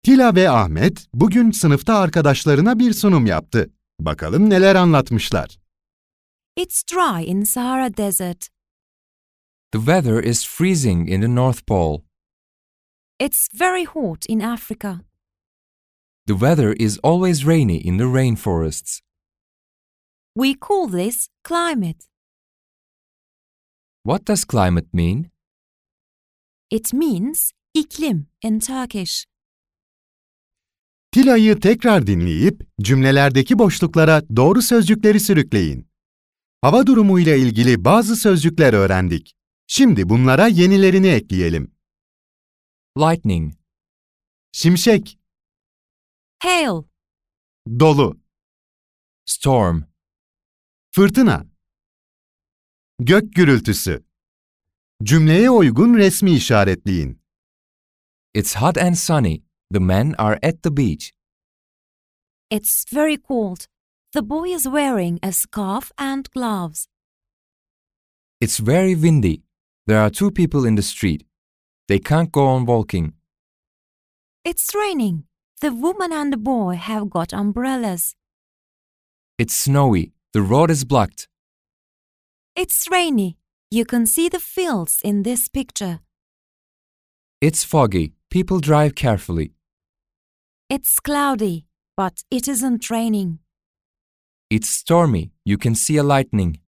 Tila ve Ahmet bugün sınıfta arkadaşlarına bir sunum yaptı. Bakalım neler anlatmışlar. It's dry in Sahara Desert. The weather is freezing in the North Pole. It's very hot in Africa. The weather is always rainy in the rainforests. We call this climate. What does climate mean? It means iklim in Turkish. Tila'yı tekrar dinleyip cümlelerdeki boşluklara doğru sözcükleri sürükleyin. Hava durumuyla ilgili bazı sözcükler öğrendik. Şimdi bunlara yenilerini ekleyelim. Lightning, Şimşek, Hail, dolu, storm, fırtına, gök gürültüsü. Cümleye uygun resmi işaretleyin. it's hot and sunny. The men are at the beach. it's very cold. The boy is wearing a scarf and gloves. It's very windy. There are two people in the street. They can't go on walking. It's raining. The woman and the boy have got umbrellas. It's snowy. The road is blocked. It's rainy. You can see the fields in this picture. It's foggy. People drive carefully. It's cloudy, but it isn't raining. It's stormy. You can see a lightning.